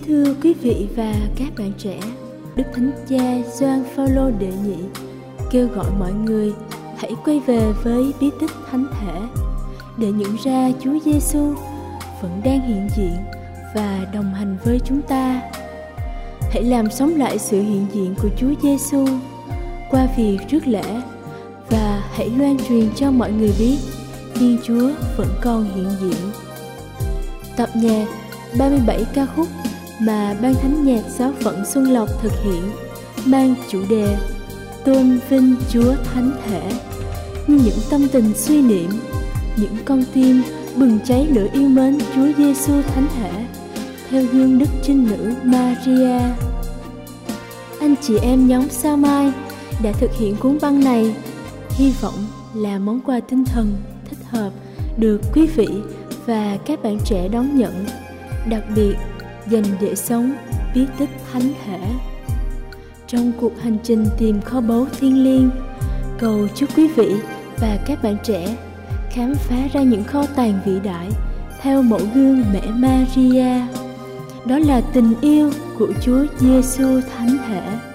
Thưa quý vị và các bạn trẻ, Đức Thánh Cha Gioan Phaolô đệ nhị kêu gọi mọi người hãy quay về với bí tích thánh thể để nhận ra Chúa Giêsu vẫn đang hiện diện và đồng hành với chúng ta. Hãy làm sống lại sự hiện diện của Chúa Giêsu qua việc rước lễ và hãy loan truyền cho mọi người biết Thiên Chúa vẫn còn hiện diện. Tập nhạc 37 ca khúc mà Ban Thánh nhạc Giáo phận Xuân Lộc thực hiện mang chủ đề Tôn vinh Chúa Thánh Thể, như những tâm tình suy niệm, những con tim bừng cháy lửa yêu mến Chúa Giêsu Thánh Thể theo gương Đức Trinh Nữ Maria. Anh chị em nhóm Sao Mai đã thực hiện cuốn băng này, hy vọng là món quà tinh thần thích hợp được quý vị và các bạn trẻ đón nhận, đặc biệt dành để sống bí tích thánh thể. Trong cuộc hành trình tìm kho báu thiêng liêng, cầu chúc quý vị và các bạn trẻ khám phá ra những kho tàng vĩ đại theo mẫu gương mẹ Maria. Đó là tình yêu của Chúa Giêsu Thánh Thể.